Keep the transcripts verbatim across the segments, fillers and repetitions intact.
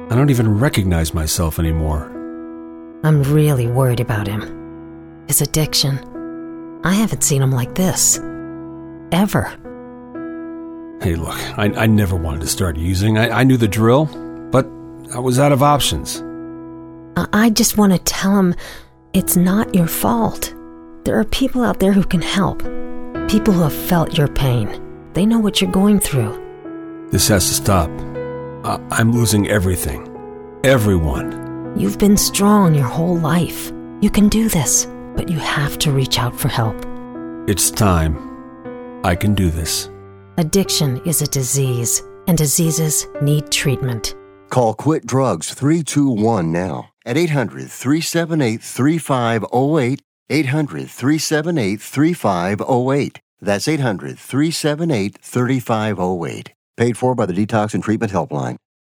I don't even recognize myself anymore. I'm really worried about him. His addiction. I haven't seen him like this. Ever. Hey, look, I, I never wanted to start using. I, I knew the drill, but I was out of options. I, I just want to tell him it's not your fault. There are people out there who can help. People who have felt your pain. They know what you're going through. This has to stop. I, I'm losing everything. Everyone. You've been strong your whole life. You can do this, but you have to reach out for help. It's time. I can do this. Addiction is a disease, and diseases need treatment. Call Quit Drugs three two one now at eight hundred, three seven eight, three five zero eight, eight hundred, three seven eight, three five zero eight. That's eight hundred, three seven eight, three five zero eight. Paid for by the Detox and Treatment Helpline.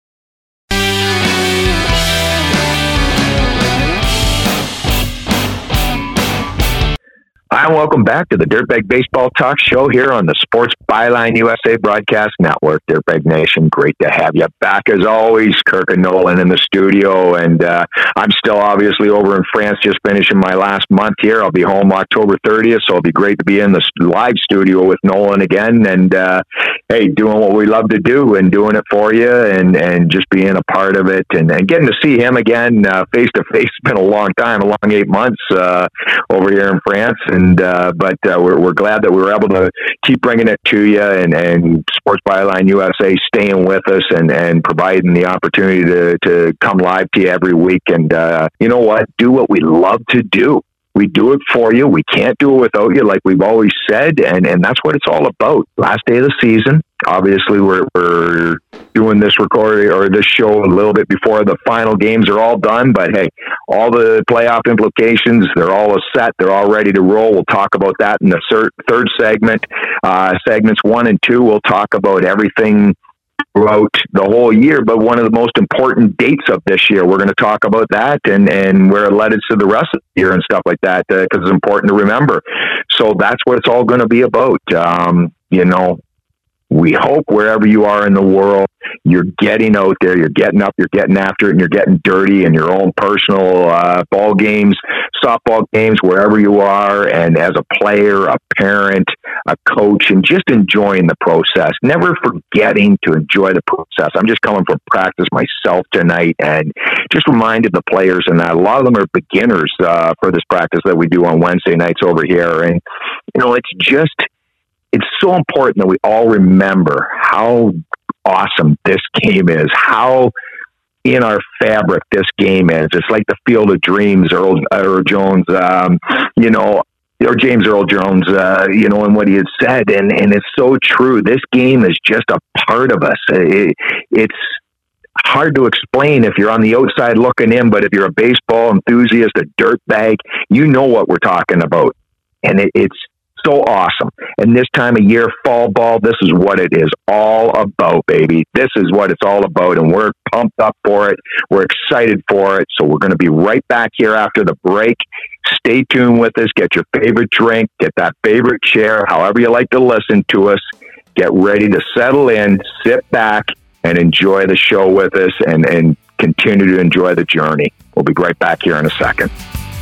Hi, and welcome back to the Dirtbag Baseball Talk Show here on the Sports Byline U S A Broadcast Network. Dirtbag Nation, great to have you back as always. Kirk and Nolan in the studio, and uh, I'm still obviously over in France, just finishing my last month here. I'll be home October thirtieth, so it'll be great to be in the live studio with Nolan again, and uh, hey, doing what we love to do and doing it for you, and, and just being a part of it, and, and getting to see him again uh, face to face. It's been a long time, a long eight months uh, over here in France. And And, uh, but uh, we're, we're glad that we were able to keep bringing it to you, and, and Sports Byline U S A staying with us and, and providing the opportunity to, to come live to you every week. And uh, you know what? Do what we love to do. We do it for you. We can't do it without you, like we've always said, and, and that's what it's all about. Last day of the season. Obviously, we're, we're doing this recording or this show a little bit before the final games are all done. But hey, all the playoff implications, they're all set. They're all ready to roll. We'll talk about that in the third, third segment. Uh, segments one and two, we'll talk about everything throughout the whole year, but one of the most important dates of this year, we're going to talk about that and, and where it led us to the rest of the year and stuff like that, because uh, it's important to remember. So that's what it's all going to be about. Um, you know, we hope wherever you are in the world, you're getting out there, you're getting up, you're getting after it, and you're getting dirty in your own personal uh, ball games, softball games, wherever you are, and as a player, a parent, a coach, and just enjoying the process, never forgetting to enjoy the process. I'm just coming from practice myself tonight and just reminded the players, and that a lot of them are beginners uh, for this practice that we do on Wednesday nights over here. And, you know, it's just, it's so important that we all remember how awesome this game is, how in our fabric this game is. It's like the Field of Dreams, Earl, Earl Jones, um, you know, or James Earl Jones, uh, you know, and what he had said. And, and it's so true. This game is just a part of us. It, it's hard to explain if you're on the outside looking in, but if you're a baseball enthusiast, a dirtbag, you know what we're talking about. And it, it's so awesome. And this time of year, fall ball, this is what it is all about, baby. This is what it's all about. And we're pumped up for it. We're excited for it. So we're going to be right back here after the break. Stay tuned with us. Get your favorite drink. Get that favorite chair, however you like to listen to us. Get ready to settle in, sit back, and enjoy the show with us and, and continue to enjoy the journey. We'll be right back here in a second.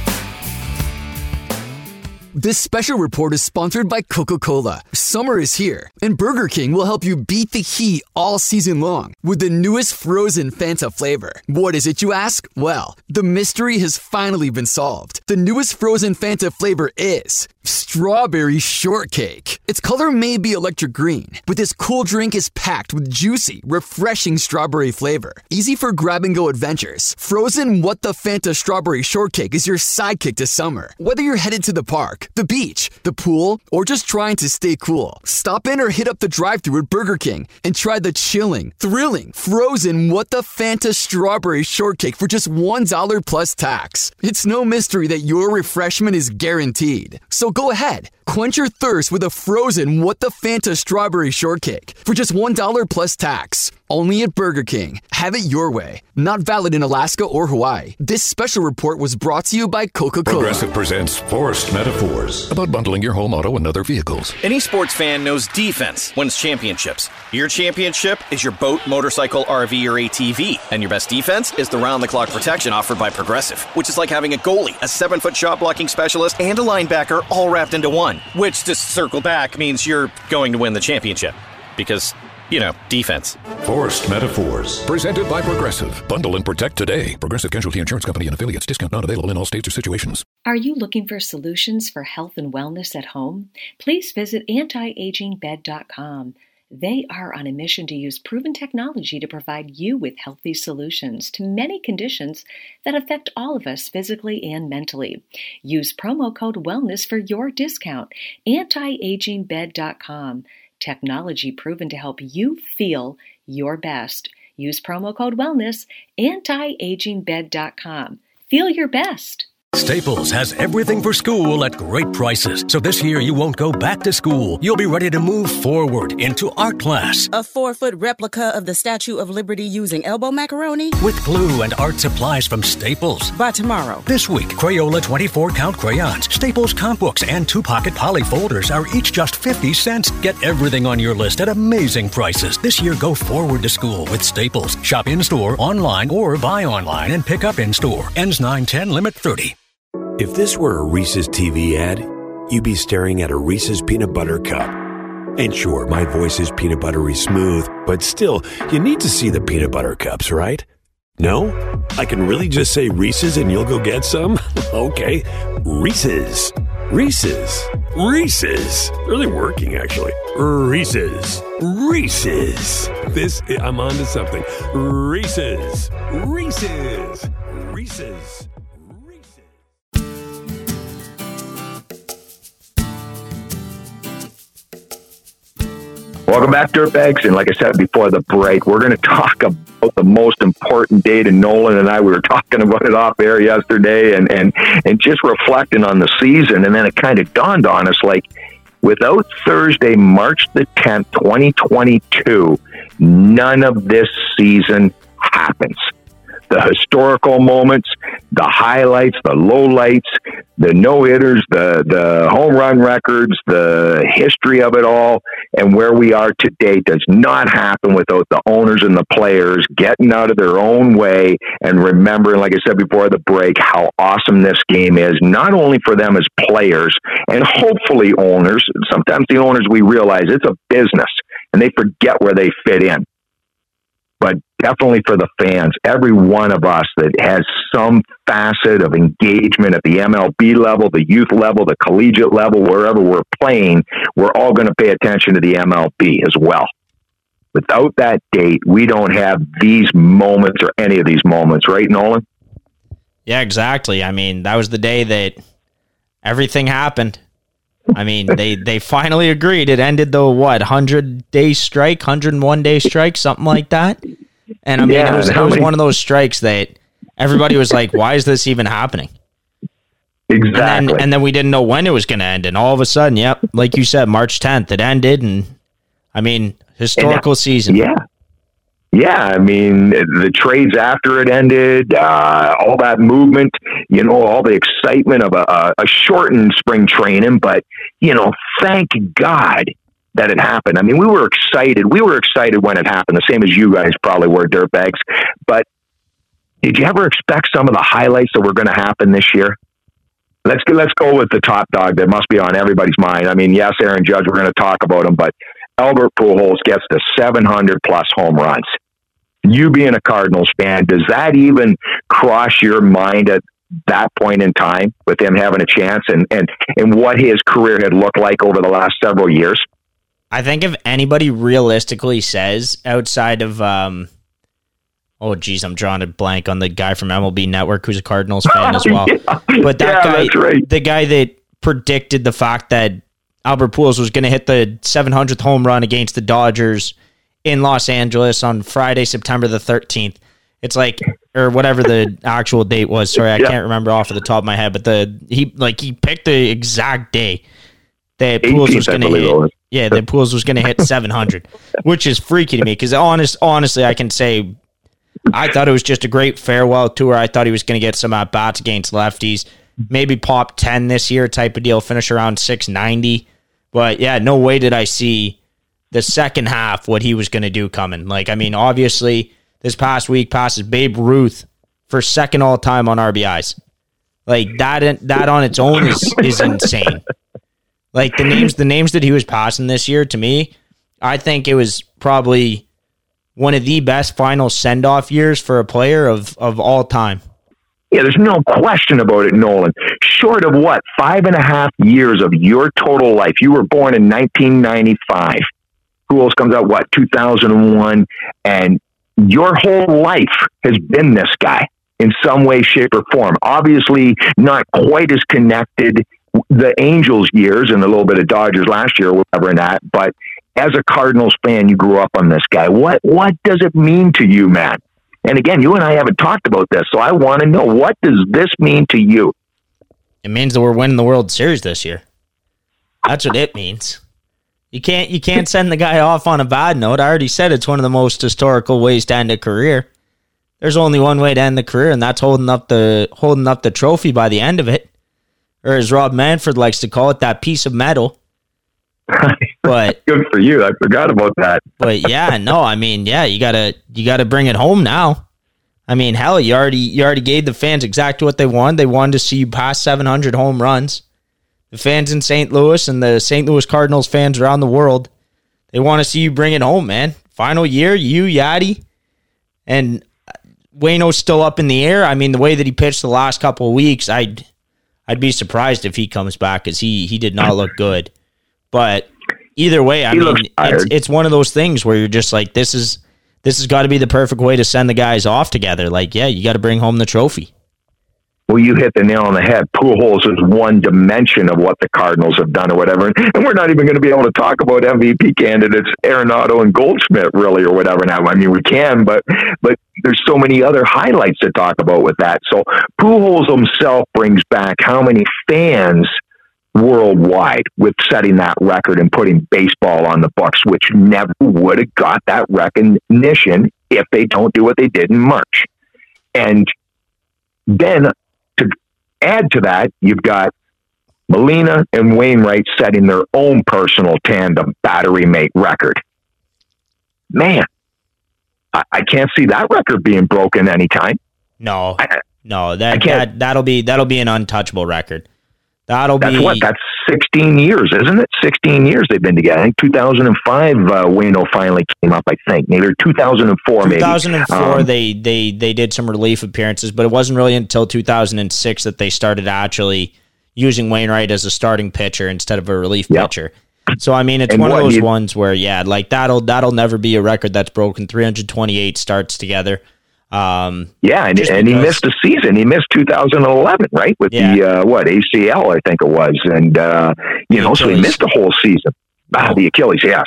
This special report is sponsored by Coca-Cola. Summer is here, and Burger King will help you beat the heat all season long with the newest frozen Fanta flavor. What is it, you ask? Well, the mystery has finally been solved. The newest frozen Fanta flavor is strawberry shortcake. Its color may be electric green, but this cool drink is packed with juicy, refreshing strawberry flavor. Easy for grab-and-go adventures. Frozen What the Fanta Strawberry Shortcake is your sidekick to summer. Whether you're headed to the park, the beach, the pool, or just trying to stay cool, stop in or hit up the drive-thru at Burger King and try the chilling, thrilling, frozen What the Fanta Strawberry Shortcake for just one dollar plus tax. It's no mystery that your refreshment is guaranteed. So go ahead, quench your thirst with a frozen What the Fanta Strawberry Shortcake for just one dollar plus tax. only at Burger King. Have it your way. Not valid in Alaska or Hawaii. This special report was brought to you by Coca-Cola. Progressive presents Forced Metaphors about bundling your home, auto, and other vehicles. Any sports fan knows defense wins championships. Your championship is your boat, motorcycle, R V, or A T V. And your best defense is the round-the-clock protection offered by Progressive, which is like having a goalie, a seven-foot shot-blocking specialist, and a linebacker all wrapped into one. Which, to circle back, means you're going to win the championship. Because, you know, defense. Forced Metaphors. Presented by Progressive. Bundle and protect today. Progressive Casualty Insurance Company and affiliates. Discount not available in all states or situations. Are you looking for solutions for health and wellness at home? Please visit anti aging bed dot com. They are on a mission to use proven technology to provide you with healthy solutions to many conditions that affect all of us physically and mentally. Use promo code WELLNESS for your discount. anti aging bed dot com. Technology proven to help you feel your best. Use promo code WELLNESS. anti aging bed dot com. Feel your best. Staples has everything for school at great prices. So this year you won't go back to school. You'll be ready to move forward into art class. A four-foot replica of the Statue of Liberty using elbow macaroni? With glue and art supplies from Staples. By tomorrow. This week, Crayola twenty-four count crayons, Staples comp books, and two-pocket poly folders are each just fifty cents. Get everything on your list at amazing prices. This year, go forward to school with Staples. Shop in-store, online, or buy online and pick up in-store. Ends nine ten, limit thirty. If this were a Reese's T V ad, you'd be staring at a Reese's Peanut Butter Cup. And sure, my voice is peanut buttery smooth, but still, you need to see the peanut butter cups, right? No? I can really just say Reese's and you'll go get some? Okay, Reese's. Reese's. Reese's. Really working, actually. Reese's. Reese's. This, I'm on to something. Reese's. Reese's. Reese's. Welcome back, Dirtbags. And like I said before the break, we're going to talk about the most important day to Nolan and I. We were talking about it off air yesterday and, and, and just reflecting on the season. And then it kind of dawned on us, like, without Thursday, March the tenth, twenty twenty-two, none of this season happens. The historical moments, the highlights, the lowlights, the no-hitters, the, the home run records, the history of it all, and where we are today does not happen without the owners and the players getting out of their own way and remembering, like I said before the break, how awesome this game is, not only for them as players and hopefully owners. Sometimes the owners, we realize it's a business and they forget where they fit in. But definitely for the fans, every one of us that has some facet of engagement at the M L B level, the youth level, the collegiate level, wherever we're playing, we're all going to pay attention to the M L B as well. Without that date, we don't have these moments or any of these moments, right, Nolan? Yeah, exactly. I mean, that was the day that everything happened. I mean, they, they finally agreed. It ended the, what, one hundred day strike, one hundred one day strike, something like that? And I mean, yeah, it was, it was one of those strikes that everybody was like, why is this even happening? Exactly. And then, and then we didn't know when it was going to end. And all of a sudden, yep, like you said, March tenth, it ended. And I mean, historical that, season. Yeah. Yeah, I mean, the trades after it ended, uh, all that movement, you know, all the excitement of a, a shortened spring training. But, you know, thank God that it happened. I mean, we were excited. We were excited when it happened, the same as you guys probably were, Dirtbags. But did you ever expect some of the highlights that were going to happen this year? Let's go, let's go with the top dog that must be on everybody's mind. I mean, yes, Aaron Judge, we're going to talk about him, but Albert Pujols gets to seven hundred plus home runs. You being a Cardinals fan, does that even cross your mind at that point in time with him having a chance and, and, and what his career had looked like over the last several years? I think if anybody realistically says outside of, um, oh geez, I'm drawing a blank on the guy from M L B Network who's a Cardinals fan as well. yeah. But that yeah, guy, that's right. the guy that predicted the fact that Albert Pujols was going to hit the seven hundredth home run against the Dodgers in Los Angeles on Friday, September the thirteenth. It's like, or whatever the actual date was. Sorry, I yeah. can't remember off of the top of my head, but the he like he picked the exact day. that Pujols was going to hit. Yeah, that Pujols was going to hit seven hundred, which is freaky to me because honest, honestly, I can say I thought it was just a great farewell tour. I thought he was going to get some at bats against lefties, maybe pop ten this year type of deal, finish around six ninety. But yeah, no way did I see the second half what he was going to do coming. Like, I mean, obviously, this past week passes Babe Ruth for second all time on R B Is. Like that, that on its own is is insane. Like the names, the names that he was passing this year, to me, I think it was probably one of the best final send-off years for a player of, of all time. Yeah, there's no question about it, Nolan. Short of what, five and a half years of your total life. You were born in nineteen ninety-five. Pujols comes out, what, two thousand one, and your whole life has been this guy in some way, shape, or form. Obviously, not quite as connected the Angels years and a little bit of Dodgers last year or whatever in that, but as a Cardinals fan, you grew up on this guy. What what does it mean to you, man? And again, you and I haven't talked about this, so I want to know, what does this mean to you? It means that we're winning the World Series this year. That's what it means. You can't you can't send the guy off on a bad note. I already said it's one of the most historical ways to end a career. There's only one way to end the career, and that's holding up the holding up the trophy by the end of it. Or as Rob Manfred likes to call it, that piece of metal. But good for you. I forgot about that. But yeah, no, I mean, yeah, you gotta you gotta bring it home now. I mean, hell, you already you already gave the fans exactly what they wanted. They wanted to see you pass seven hundred home runs. The fans in Saint Louis and the Saint Louis Cardinals fans around the world, they want to see you bring it home, man. Final year, you, Yadi, and Waino's still up in the air. I mean, the way that he pitched the last couple of weeks, I'd I'd be surprised if he comes back because he he did not look good. But either way, I he mean, it's, it's one of those things where you're just like, this is this has got to be the perfect way to send the guys off together. Like, yeah, you got to bring home the trophy. Well, you hit the nail on the head. Pujols is one dimension of what the Cardinals have done or whatever. And we're not even going to be able to talk about M V P candidates, Arenado and Goldschmidt, really, or whatever now. I mean, we can, but but there's so many other highlights to talk about with that. So Pujols himself brings back how many fans worldwide with setting that record and putting baseball on the books, which never would have got that recognition if they don't do what they did in March. And then to add to that, you've got Molina and Wainwright setting their own personal tandem battery mate record. Man, I, I can't see that record being broken anytime. No, I, no, that, that that'll be that'll be an untouchable record. That'll that's be what that's sixteen years, isn't it? Sixteen years they've been together. I think two thousand five, uh, Waino finally came up. I think maybe two thousand four. Maybe two thousand four. Um, they they they did some relief appearances, but it wasn't really until two thousand six that they started actually using Wainwright as a starting pitcher instead of a relief yep. pitcher. So I mean, it's and one of those you, ones where yeah, like that'll that'll never be a record that's broken. three hundred twenty-eight starts together. Um, yeah, and, and he missed a season. He missed two thousand eleven, right? With yeah. the, uh, what, A C L, I think it was. And, uh, you the know, Achilles. So he missed a whole season. Ah, the Achilles, yes.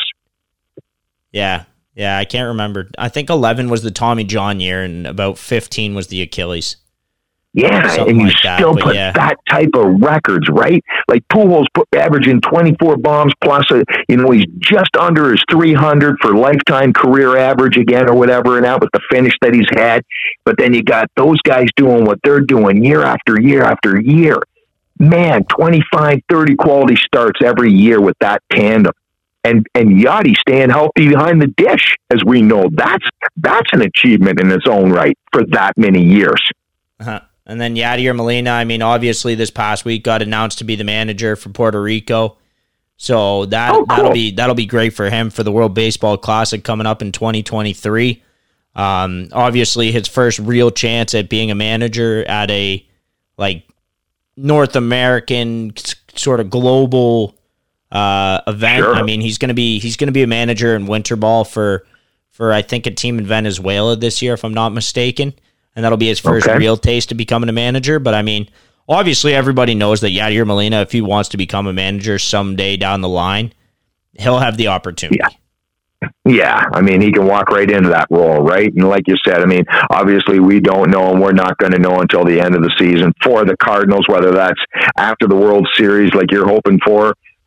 Yeah, yeah, I can't remember. I think eleven was the Tommy John year, and about fifteen was the Achilles. Yeah, Something and you like still that, put yeah. that type of records, right? Like Pujols put averaging twenty-four bombs plus, a, you know, he's just under his three hundred for lifetime career average again or whatever, and that with the finish that he's had. But then you got those guys doing what they're doing year after year after year. Man, twenty-five, thirty quality starts every year with that tandem. And and Yachty staying healthy behind the dish, as we know. That's, that's an achievement in its own right for that many years. Uh-huh. And then Yadier Molina, I mean, obviously this past week got announced to be the manager for Puerto Rico. So that, oh, cool. that'll be that'll be great for him for the World Baseball Classic coming up in twenty twenty-three. Um, obviously his first real chance at being a manager at a like North American sort of global uh, event. Sure. I mean, he's gonna be he's gonna be a manager in winter ball for for I think a team in Venezuela this year, if I'm not mistaken. And that'll be his first okay. real taste to becoming a manager. But, I mean, obviously everybody knows that Yadier Molina, if he wants to become a manager someday down the line, he'll have the opportunity. Yeah. Yeah, I mean, he can walk right into that role, right? And like you said, I mean, obviously we don't know, and we're not going to know until the end of the season for the Cardinals, whether that's after the World Series like you're hoping for,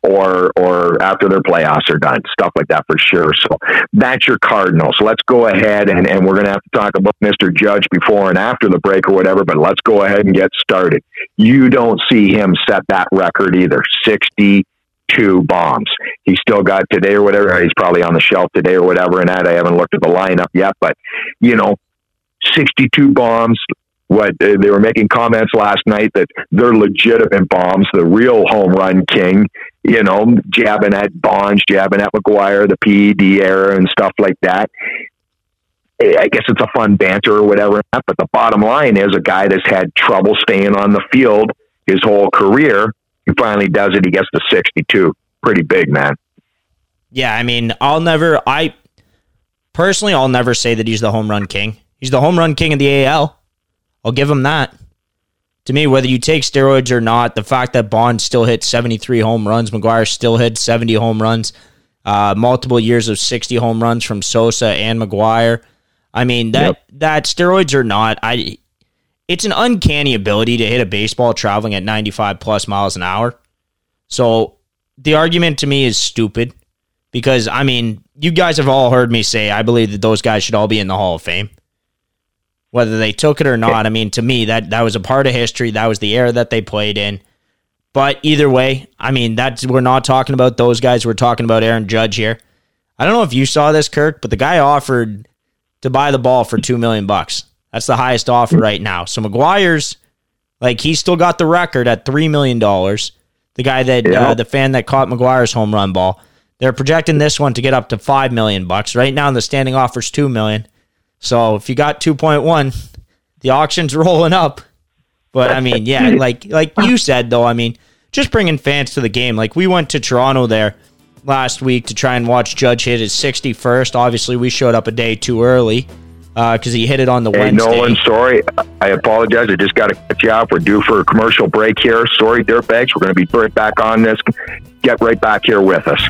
or or after their playoffs are done, stuff like that for sure. So that's your Cardinal. So let's go ahead, and, and we're going to have to talk about Mister Judge before and after the break or whatever, but let's go ahead and get started. You don't see him set that record either, sixty-two bombs. He's still got today or whatever. He's probably on the shelf today or whatever, and that I haven't looked at the lineup yet, but, you know, sixty-two bombs. What they were making comments last night that they're legitimate bombs, the real home run king, you know, jabbing at Bonds, jabbing at McGuire, the P E D era and stuff like that. I guess it's a fun banter or whatever, but the bottom line is a guy that's had trouble staying on the field his whole career. He finally does it. He gets to sixty-two. Pretty big, man. Yeah, I mean, I'll never, I personally, I'll never say that he's the home run king. He's the home run king of the A L. I'll give him that. To me, whether you take steroids or not, the fact that Bond still hit seventy-three home runs, McGuire still hit seventy home runs, uh, multiple years of sixty home runs from Sosa and McGuire. I mean, that yep. that steroids or not, I it's an uncanny ability to hit a baseball traveling at ninety-five plus miles an hour. So the argument to me is stupid because, I mean, you guys have all heard me say I believe that those guys should all be in the Hall of Fame. Whether they took it or not, I mean, to me, that, that was a part of history. That was the era that they played in. But either way, I mean, that's we're not talking about those guys. We're talking about Aaron Judge here. I don't know if you saw this, Kirk, but the guy offered to buy the ball for two million bucks. That's the highest offer right now. So McGuire's, like, he's still got the record at three million dollars. The guy that, yeah. uh, the fan that caught McGuire's home run ball. They're projecting this one to get up to five million bucks. Right now, the standing offer's two million dollars. So if you got two point one, the auction's rolling up. But I mean, yeah, like like you said, though, I mean, just bringing fans to the game. Like, we went to Toronto there last week to try and watch Judge hit his sixty-first. Obviously, we showed up a day too early because uh, he hit it on the hey, Wednesday. Nolan, sorry. I apologize. I just got to cut you off. We're due for a commercial break here. Sorry, Dirtbags. We're going to be right back on this. Get right back here with us.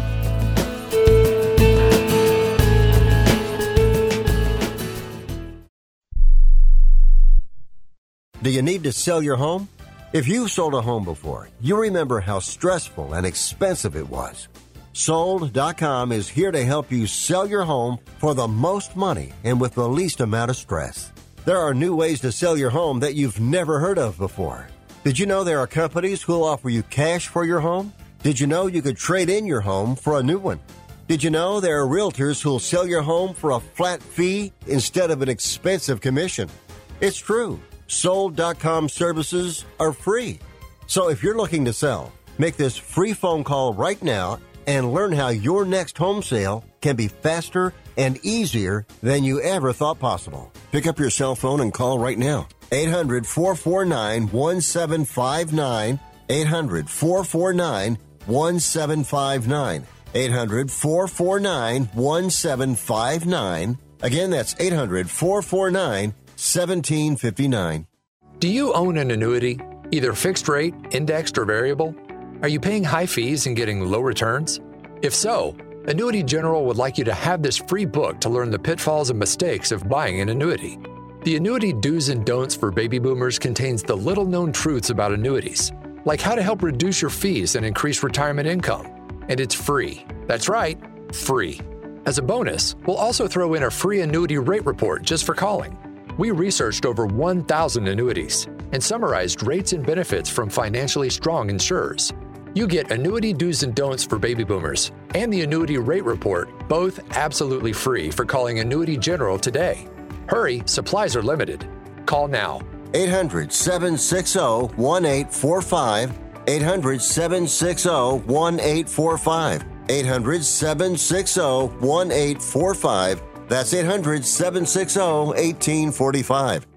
Do you need to sell your home? If you've sold a home before, you remember how stressful and expensive it was. Sold dot com is here to help you sell your home for the most money and with the least amount of stress. There are new ways to sell your home that you've never heard of before. Did you know there are companies who'll offer you cash for your home? Did you know you could trade in your home for a new one? Did you know there are realtors who'll sell your home for a flat fee instead of an expensive commission? It's true. Sold dot com services are free. So if you're looking to sell, make this free phone call right now and learn how your next home sale can be faster and easier than you ever thought possible. Pick up your cell phone and call right now. eight hundred, four four nine, one seven five nine. eight hundred, four four nine, one seven five nine. eight hundred, four four nine, one seven five nine. Again, that's eight hundred, four four nine, seventeen fifty-nine. Do you own an annuity, either fixed rate, indexed, or variable? Are you paying high fees and getting low returns? If so, Annuity General would like you to have this free book to learn the pitfalls and mistakes of buying an annuity. The Annuity Do's and Don'ts for Baby Boomers contains the little-known truths about annuities, like how to help reduce your fees and increase retirement income. And it's free. That's right, free. As a bonus, we'll also throw in a free annuity rate report just for calling. We researched over one thousand annuities and summarized rates and benefits from financially strong insurers. You get Annuity Do's and Don'ts for Baby Boomers and the Annuity Rate Report, both absolutely free for calling Annuity General today. Hurry, supplies are limited. Call now. eight hundred, seven six zero, one eight four five. eight hundred, seven six zero, one eight four five. eight hundred, seven six zero, one eight four five. That's eight hundred, seven six zero, one eight four five.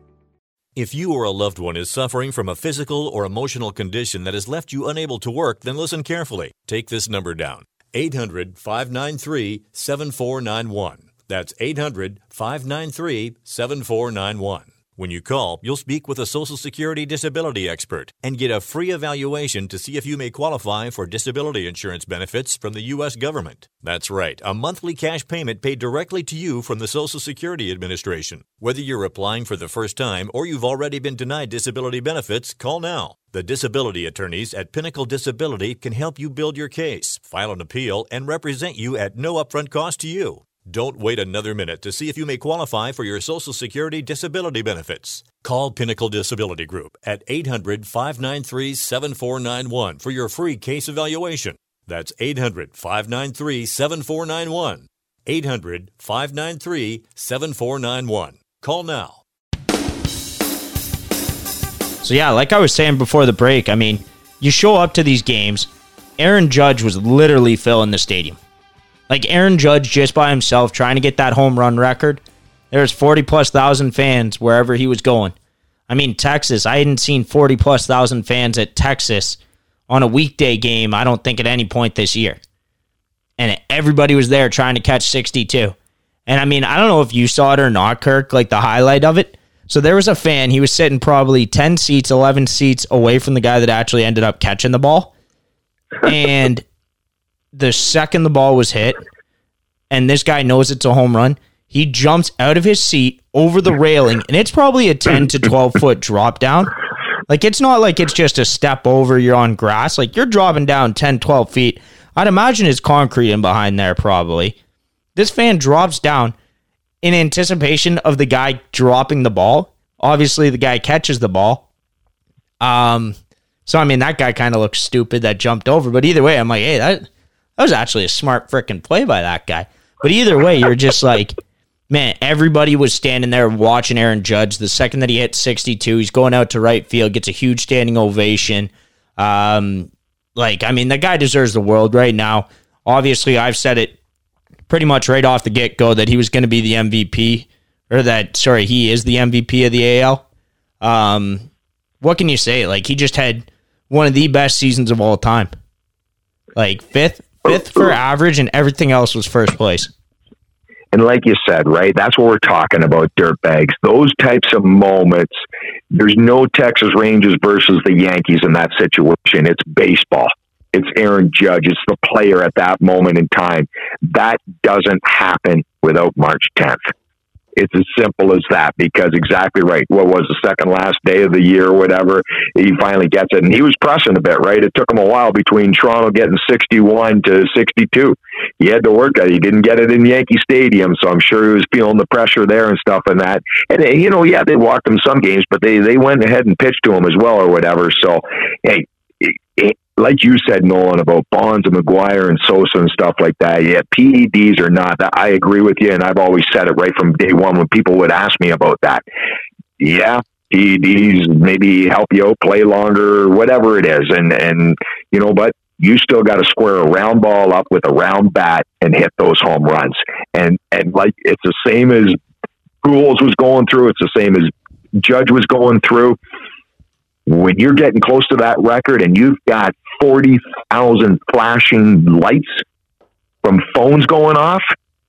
If you or a loved one is suffering from a physical or emotional condition that has left you unable to work, then listen carefully. Take this number down. eight hundred, five nine three, seven four nine one. That's eight hundred, five nine three, seven four nine one. When you call, you'll speak with a Social Security disability expert and get a free evaluation to see if you may qualify for disability insurance benefits from the U S government. That's right, a monthly cash payment paid directly to you from the Social Security Administration. Whether you're applying for the first time or you've already been denied disability benefits, call now. The disability attorneys at Pinnacle Disability can help you build your case, file an appeal, and represent you at no upfront cost to you. Don't wait another minute to see if you may qualify for your Social Security disability benefits. Call Pinnacle Disability Group at eight hundred, five nine three, seven four nine one for your free case evaluation. That's eight hundred, five nine three, seven four nine one. eight hundred, five nine three, seven four nine one. Call now. So yeah, like I was saying before the break, I mean, you show up to these games, Aaron Judge was literally filling the stadium. Like Aaron Judge just by himself trying to get that home run record. There's forty plus thousand fans wherever he was going. I mean, Texas, I hadn't seen forty plus thousand fans at Texas on a weekday game, I don't think at any point this year. And everybody was there trying to catch sixty-two. And I mean, I don't know if you saw it or not, Kirk, like the highlight of it. So there was a fan, he was sitting probably ten seats, eleven seats away from the guy that actually ended up catching the ball. And the second the ball was hit, and this guy knows it's a home run, he jumps out of his seat over the railing, and it's probably a ten to twelve foot drop down. Like, it's not like it's just a step over, you're on grass. Like, you're dropping down ten, twelve feet. I'd imagine it's concrete in behind there, probably. This fan drops down in anticipation of the guy dropping the ball. Obviously, the guy catches the ball. Um, so, I mean, that guy kind of looks stupid that jumped over. But either way, I'm like, hey, that... That was actually a smart freaking play by that guy. But either way, you're just like, man, everybody was standing there watching Aaron Judge. The second that he hit sixty-two, he's going out to right field, gets a huge standing ovation. Um, like, I mean, the guy deserves the world right now. Obviously, I've said it pretty much right off the get-go that he was going to be the M V P, or that, sorry, he is the M V P of the A L. Um, what can you say? Like, he just had one of the best seasons of all time. Like, fifth. Fifth for average, and everything else was first place. And like you said, right, that's what we're talking about, dirtbags. Those types of moments, there's no Texas Rangers versus the Yankees in that situation. It's baseball. It's Aaron Judge. It's the player at that moment in time. That doesn't happen without March tenth. It's as simple as that, because exactly right. What was the second last day of the year or whatever? He finally gets it. And he was pressing a bit, right? It took him a while between Toronto getting sixty-one to sixty-two. He had to work it. He didn't get it in Yankee Stadium, so I'm sure he was feeling the pressure there and stuff and that. And, you know, yeah, they walked him some games, but they, they went ahead and pitched to him as well or whatever. So, hey, it, it, like you said, Nolan, about Bonds and McGuire and Sosa and stuff like that, yeah, P E Ds or not, I agree with you, and I've always said it right from day one when people would ask me about that. Yeah, P E Ds maybe help you out, play longer, whatever it is, and, and you know, but you still got to square a round ball up with a round bat and hit those home runs. And, and like, it's the same as Pujols was going through, it's the same as Judge was going through. When you're getting close to that record and you've got forty thousand flashing lights from phones going off,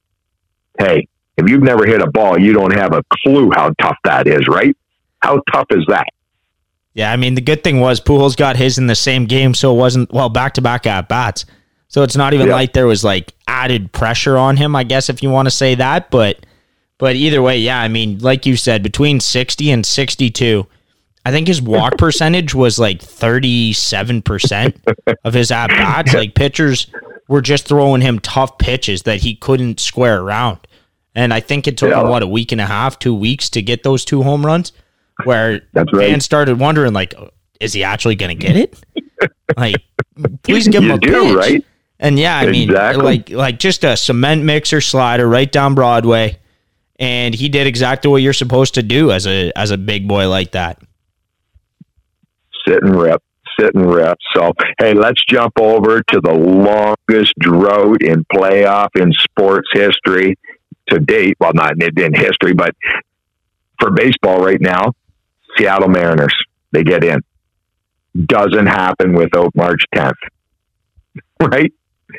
hey, if you've never hit a ball, you don't have a clue how tough that is, right? How tough is that? Yeah, I mean, the good thing was Pujols got his in the same game, so it wasn't, well, back-to-back at-bats. So it's not even yeah. like there was, like, added pressure on him, I guess, if you want to say that. But, but either way, yeah, I mean, like you said, between sixty and sixty-two, I think his walk percentage was like thirty-seven percent of his at-bats. Like, pitchers were just throwing him tough pitches that he couldn't square around. And I think it took yeah. him, what, a week and a half, two weeks to get those two home runs, where That's right. fans started wondering, like, is he actually going to get it? Like, please give him you a do, pitch. Right? And yeah, I mean, exactly. like like just a cement mixer slider right down Broadway. And he did exactly what you're supposed to do as a as a big boy like that. Sit and rip, sit and rip. So, hey, let's jump over to the longest drought in playoff in sports history to date. Well, not in history, but for baseball right now, Seattle Mariners, they get in. Doesn't happen without March tenth, right?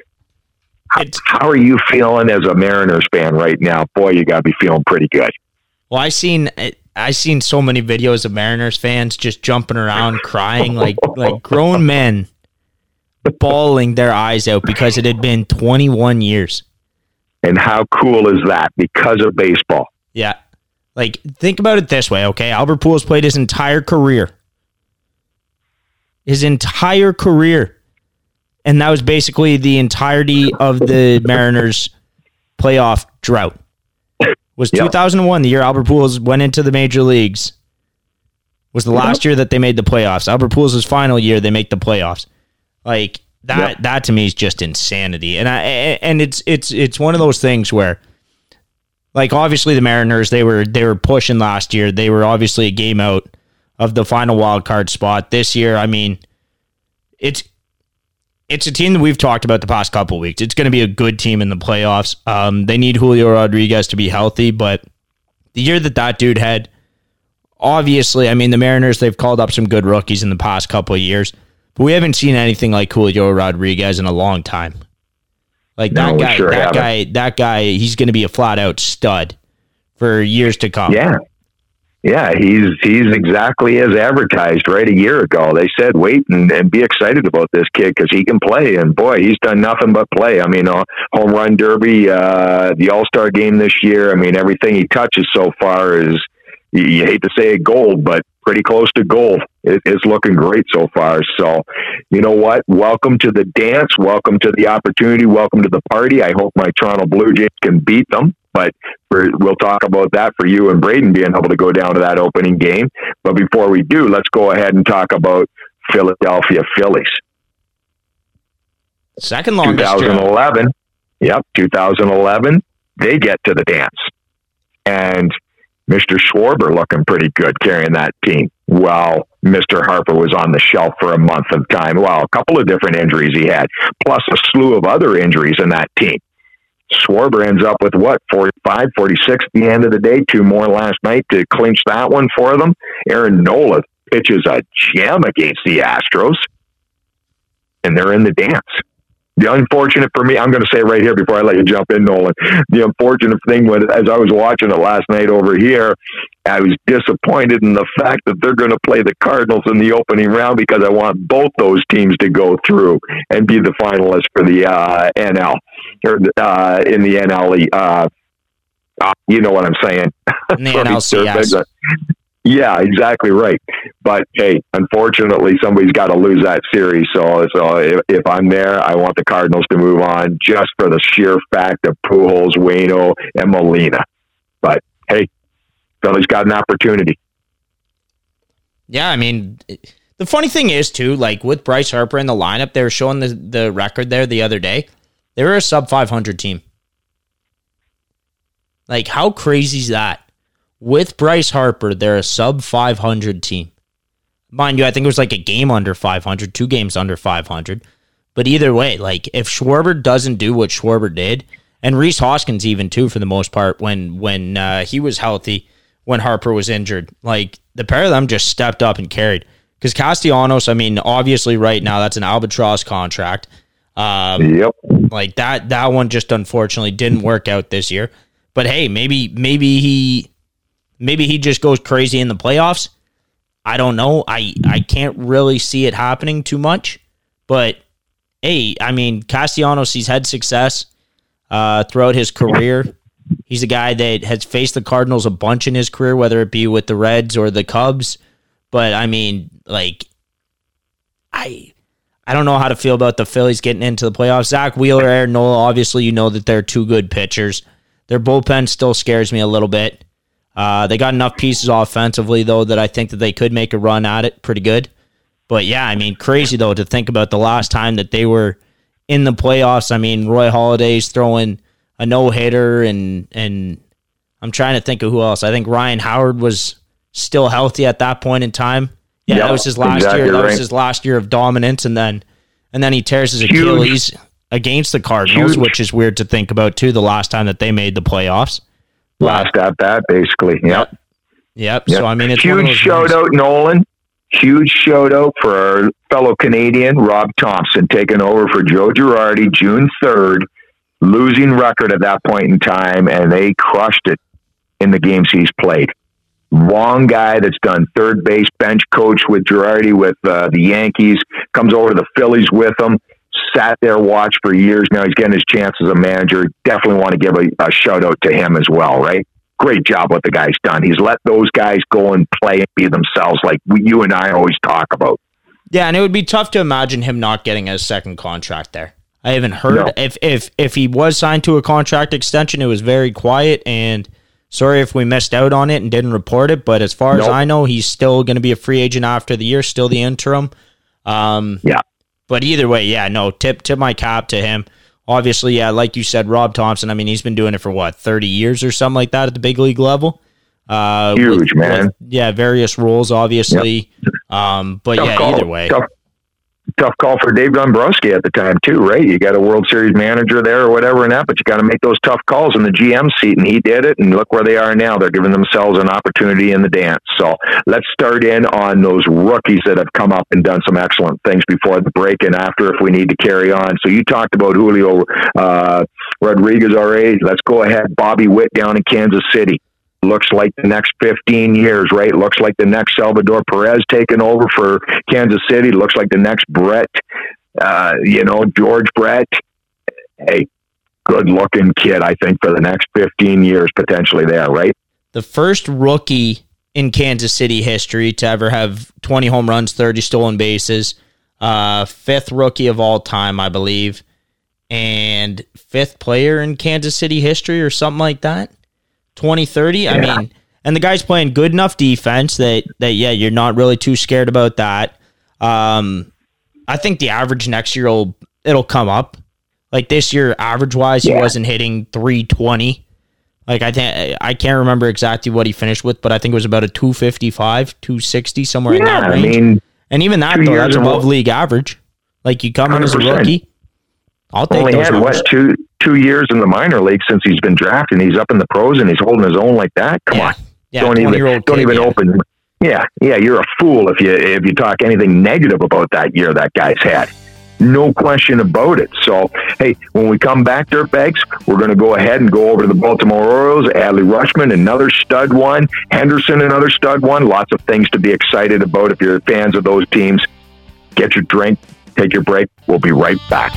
It's, How are you feeling as a Mariners fan right now? Boy, you got to be feeling pretty good. Well, I seen I seen so many videos of Mariners fans just jumping around, crying like like grown men, bawling their eyes out because it had been twenty-one years. And how cool is that? Because of baseball. Yeah, like think about it this way, okay? Albert Pujols played his entire career his entire career. And that was basically the entirety of the Mariners' playoff drought. Was yep. two thousand one, the year Albert Pujols went into the major leagues. Was the last yep. year that they made the playoffs. Albert Pujols' final year, they make the playoffs. Like that, yep. that to me is just insanity. And I and it's it's it's one of those things where, like, obviously the Mariners, they were they were pushing last year. They were obviously a game out of the final wild card spot. This year, I mean, it's it's a team that we've talked about the past couple of weeks. It's going to be a good team in the playoffs. Um, they need Julio Rodriguez to be healthy, but the year that that dude had, obviously, I mean, the Mariners, they've called up some good rookies in the past couple of years, but we haven't seen anything like Julio Rodriguez in a long time. Like that no, guy, sure that haven't. guy, that guy, he's going to be a flat out stud for years to come. Yeah. Yeah, he's he's exactly as advertised right a year ago. They said, wait and, and be excited about this kid because he can play. And boy, he's done nothing but play. I mean, uh, home run derby, uh, the All-Star game this year. I mean, everything he touches so far is, you, you hate to say it gold, but pretty close to gold. It, it's looking great so far. So, you know what? Welcome to the dance. Welcome to the opportunity. Welcome to the party. I hope my Toronto Blue Jays can beat them. But for, we'll talk about that for you and Braden being able to go down to that opening game. But before we do, let's go ahead and talk about Philadelphia Phillies. Second longest twenty eleven. Job. Yep, twenty eleven. They get to the dance. And Mister Schwarber looking pretty good carrying that team. While Mister Harper was on the shelf for a month of time. Well, a couple of different injuries he had, plus a slew of other injuries in that team. Schwarber ends up with what, forty-five, forty-six at the end of the day, two more last night to clinch that one for them. Aaron Nola pitches a gem against the Astros, and they're in the dance. The unfortunate for me, I'm going to say right here before I let you jump in, Nolan, the unfortunate thing was, as I was watching it last night over here, I was disappointed in the fact that they're going to play the Cardinals in the opening round because I want both those teams to go through and be the finalists for the uh, N L, or uh, in the N L. Uh, uh, you know what I'm saying. In the N L C S. Yeah, exactly right. But hey, unfortunately, somebody's got to lose that series. So, so if, if I'm there, I want the Cardinals to move on just for the sheer fact of Pujols, Waino, and Molina. But hey, Philly's got an opportunity. Yeah, I mean, the funny thing is too, like with Bryce Harper in the lineup, they were showing the the record there the other day. They were a sub five hundred team. Like, how crazy is that? With Bryce Harper, they're a sub five hundred team. Mind you, I think it was like a game under five hundred, two games under five hundred. But either way, like if Schwarber doesn't do what Schwarber did, and Rhys Hoskins even too for the most part when when uh, he was healthy, when Harper was injured, like the pair of them just stepped up and carried. Because Castellanos, I mean, obviously right now that's an albatross contract. Um, yep. Like that that one just unfortunately didn't work out this year. But hey, maybe maybe he. Maybe he just goes crazy in the playoffs. I don't know. I, I can't really see it happening too much. But, hey, I mean, Castellanos, he's had success uh, throughout his career. He's a guy that has faced the Cardinals a bunch in his career, whether it be with the Reds or the Cubs. But, I mean, like, I I don't know how to feel about the Phillies getting into the playoffs. Zach Wheeler, Aaron Nola, obviously you know that they're two good pitchers. Their bullpen still scares me a little bit. Uh, they got enough pieces offensively, though, that I think that they could make a run at it pretty good. But, yeah, I mean, crazy, though, to think about the last time that they were in the playoffs. I mean, Roy Halladay's throwing a no-hitter, and and I'm trying to think of who else. I think Ryan Howard was still healthy at that point in time. Yeah, yep, that was his last exactly year. That right. was his last year of dominance, and then and then he tears his Achilles Huge. against the Cardinals, Huge. which is weird to think about, too, the last time that they made the playoffs. Last at bat, basically. Yep. Yep. yep. So, I mean, it's huge shout out, Nolan. Huge shout out for our fellow Canadian, Rob Thompson, taking over for Joe Girardi June third, losing record at that point in time, and they crushed it in the games he's played. Long guy that's done third base bench coach with Girardi with uh, the Yankees, comes over to the Phillies with them. Sat there, watched for years. Now he's getting his chance as a manager. Definitely want to give a, a shout out to him as well, right? Great job what the guy's done. He's let those guys go and play and be themselves like we, you and I always talk about. Yeah, and it would be tough to imagine him not getting a second contract there. I haven't heard no. if if if he was signed to a contract extension, it was very quiet, and sorry if we missed out on it and didn't report it, but as far nope. as I know, he's still going to be a free agent after the year, still the interim. Um, yeah. But either way, yeah, no, tip tip my cap to him. Obviously, yeah, like you said, Rob Thompson, I mean, he's been doing it for, what, thirty years or something like that at the big league level? Uh, Huge, with, man. With, yeah, various roles, obviously. Yep. Um, but, tough yeah, call. either way. Tough. Tough call for Dave Dombrowski at the time, too, right? You got a World Series manager there or whatever and that, but you got to make those tough calls in the G M seat, and he did it, and look where they are now. They're giving themselves an opportunity in the dance. So let's start in on those rookies that have come up and done some excellent things before the break and after if we need to carry on. So you talked about Julio uh, Rodriguez already. Let's go ahead. Bobby Witt down in Kansas City. Looks like the next fifteen years, right? Looks like the next Salvador Perez taking over for Kansas City. Looks like the next Brett, uh, you know, George Brett. Hey, good-looking kid, I think, for the next fifteen years potentially there, right? The first rookie in Kansas City history to ever have twenty home runs, thirty stolen bases, uh, fifth rookie of all time, I believe, and fifth player in Kansas City history or something like that. twenty thirty, yeah. I mean, and the guy's playing good enough defense that, that yeah, you're not really too scared about that. Um, I think the average next year will it'll come up. Like this year, average-wise, yeah. he wasn't hitting three twenty. Like I think I can't remember exactly what he finished with, but I think it was about a two fifty-five, two sixty, somewhere yeah, in that range. I mean, and even that, though, that's above league average. Like you come in as a rookie, I'll take Only those had, numbers. What, two, two years in the minor league since he's been drafted, and he's up in the pros, and he's holding his own like that? Come yeah. on. Yeah, don't even, don't kid, even yeah. open. Yeah, yeah, you're a fool if you if you talk anything negative about that year that guy's had. No question about it. So, hey, when we come back, Dirtbags, we're going to go ahead and go over to the Baltimore Orioles. Adley Rutschman, another stud one. Henderson, another stud one. Lots of things to be excited about if you're fans of those teams. Get your drink, take your break. We'll be right back.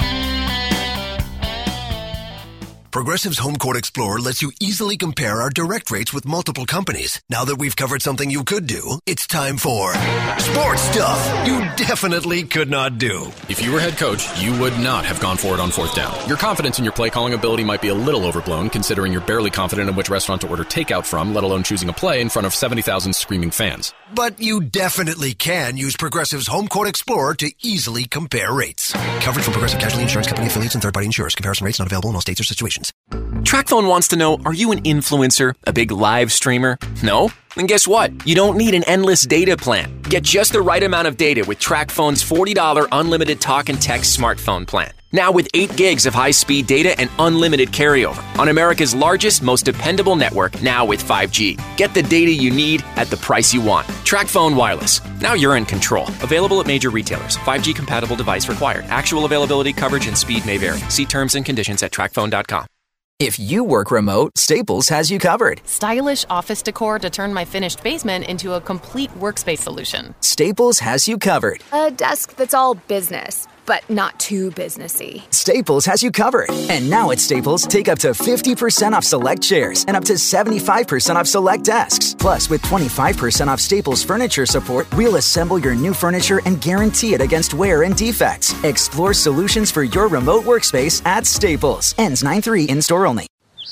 Progressive's Home Court Explorer lets you easily compare our direct rates with multiple companies. Now that we've covered something you could do, it's time for sports stuff you definitely could not do. If you were head coach, you would not have gone for it on fourth down. Your confidence in your play calling ability might be a little overblown, considering you're barely confident in which restaurant to order takeout from, let alone choosing a play in front of seventy thousand screaming fans. But you definitely can use Progressive's Home Court Explorer to easily compare rates. Coverage from Progressive Casualty Insurance Company affiliates and third-party insurers. Comparison rates not available in all states or situations. TrackPhone wants to know, are you an influencer, a big live streamer? No? Then guess what? You don't need an endless data plan. Get just the right amount of data with TrackPhone's forty dollars unlimited talk and text smartphone plan. Now with eight gigs of high-speed data and unlimited carryover on America's largest, most dependable network, now with five G. Get the data you need at the price you want. TrackPhone Wireless. Now you're in control. Available at major retailers. five G compatible device required. Actual availability, coverage, and speed may vary. See terms and conditions at track phone dot com. If you work remote, Staples has you covered. Stylish office decor to turn my finished basement into a complete workspace solution. Staples has you covered. A desk that's all business, but not too businessy. Staples has you covered. And now at Staples, take up to fifty percent off select chairs and up to seventy-five percent off select desks. Plus, with twenty-five percent off Staples furniture support, we'll assemble your new furniture and guarantee it against wear and defects. Explore solutions for your remote workspace at Staples. Ends nine three in-store only.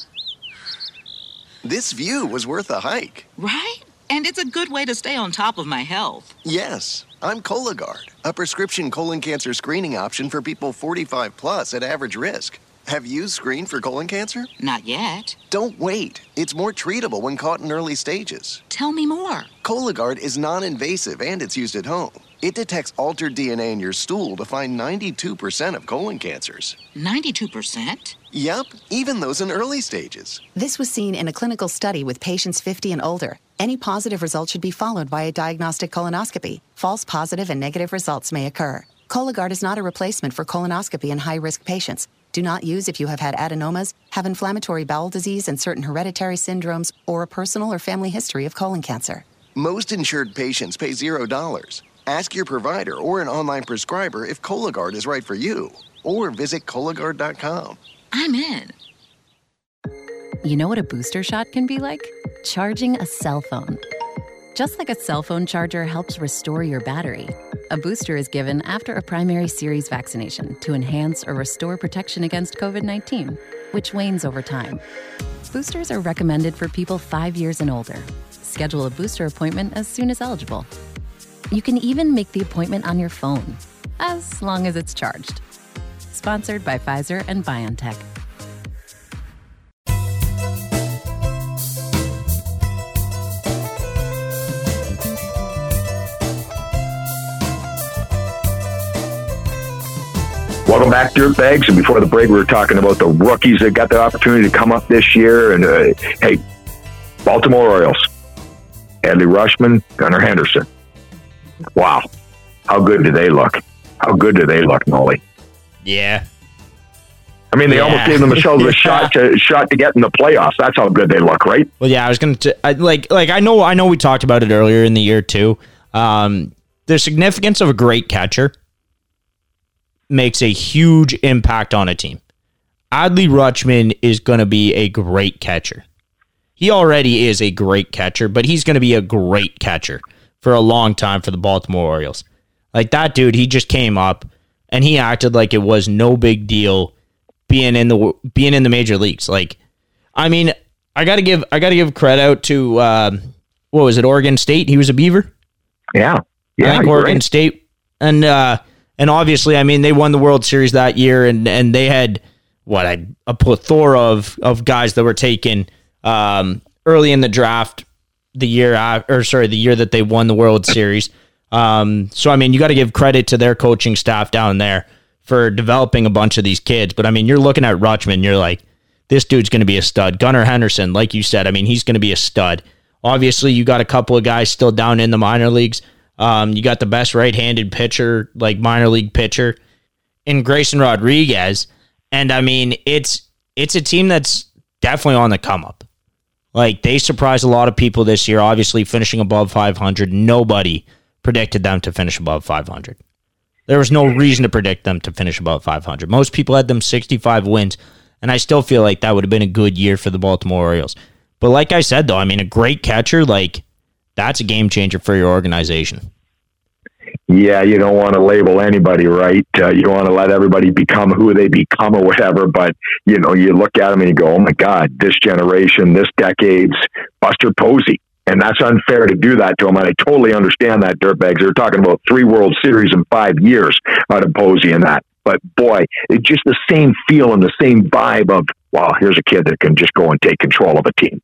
This view was worth a hike. Right? And it's a good way to stay on top of my health. Yes. I'm Cologuard, a prescription colon cancer screening option for people forty-five plus at average risk. Have you screened for colon cancer? Not yet. Don't wait. It's more treatable when caught in early stages. Tell me more. Cologuard is non-invasive and it's used at home. It detects altered D N A in your stool to find ninety-two percent of colon cancers. ninety-two percent? Yep, even those in early stages. This was seen in a clinical study with patients fifty and older. Any positive result should be followed by a diagnostic colonoscopy. False positive and negative results may occur. Cologuard is not a replacement for colonoscopy in high-risk patients. Do not use if you have had adenomas, have inflammatory bowel disease and certain hereditary syndromes, or a personal or family history of colon cancer. Most insured patients pay zero dollars. Ask your provider or an online prescriber if Cologuard is right for you, or visit Cologuard dot com. I'm in. You know what a booster shot can be like? Charging a cell phone. Just like a cell phone charger helps restore your battery, A booster is given after a primary series vaccination to enhance or restore protection against covid nineteen, which wanes over time. Boosters are recommended for people five years and older. Schedule a booster appointment as soon as eligible. You can even make the appointment on your phone, as long as it's charged. Sponsored by Pfizer and BioNTech. Welcome back, Dirtbags. And before the break, we were talking about the rookies that got the opportunity to come up this year. And uh, hey, Baltimore Orioles, Adley Rutschman, Gunnar Henderson. Wow. How good do they look? How good do they look, Noli? Yeah. I mean, they yeah. almost gave themselves a shot to shot to get in the playoffs. That's how good they look, right? Well, yeah, I was going to like like I know I know we talked about it earlier in the year too. Um, the significance of a great catcher makes a huge impact on a team. Adley Rutschman is going to be a great catcher. He already is a great catcher, but he's going to be a great catcher for a long time for the Baltimore Orioles. Like that dude, he just came up and he acted like it was no big deal being in the being in the major leagues. Like, I mean, I got to give I got to give credit out to um, what was it, Oregon State? He was a Beaver. Yeah, yeah, I think Oregon right. State, and uh, and obviously, I mean, they won the World Series that year, and and they had what a, a plethora of of guys that were taken um, early in the draft the year after, or sorry, the year that they won the World Series. Um, so I mean, you got to give credit to their coaching staff down there for developing a bunch of these kids. But I mean, you're looking at Rutschman, you're like, this dude's going to be a stud. Gunnar Henderson, like you said, I mean, he's going to be a stud. Obviously, you got a couple of guys still down in the minor leagues. Um, you got the best right-handed pitcher, like minor league pitcher, in Grayson Rodriguez. And I mean, it's it's a team that's definitely on the come up. Like, they surprised a lot of people this year, obviously finishing above five hundred. Nobody predicted them to finish above five hundred. There was no reason to predict them to finish above five hundred. Most people had them sixty-five wins, and I still feel like that would have been a good year for the Baltimore Orioles. But like I said, though, I mean, a great catcher, like, that's a game changer for your organization. Yeah, you don't want to label anybody, right? Uh, you don't want to let everybody become who they become or whatever. But, you know, you look at them and you go, oh, my God, this generation, this decade's Buster Posey. And that's unfair to do that to him. And I totally understand that, Dirtbags. They're talking about three World Series in five years out of Posey and that. But, boy, it's just the same feel and the same vibe of, wow, here's a kid that can just go and take control of a team.